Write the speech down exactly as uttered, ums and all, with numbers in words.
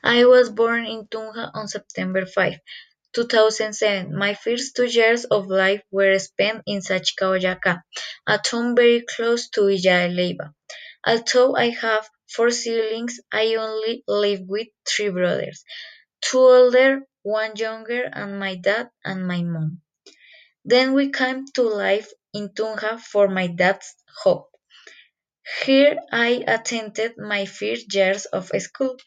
I was born in Tunja on September fifth, two thousand seven. My first two years of life were spent in Sachika, Boyacá, a town very close to Villa de Leyva. Although I have four siblings, I only live with three brothers, two older, one younger, and my dad and my mom. Then we came to live in Tunja for my dad's job. Here I attended my first years of school.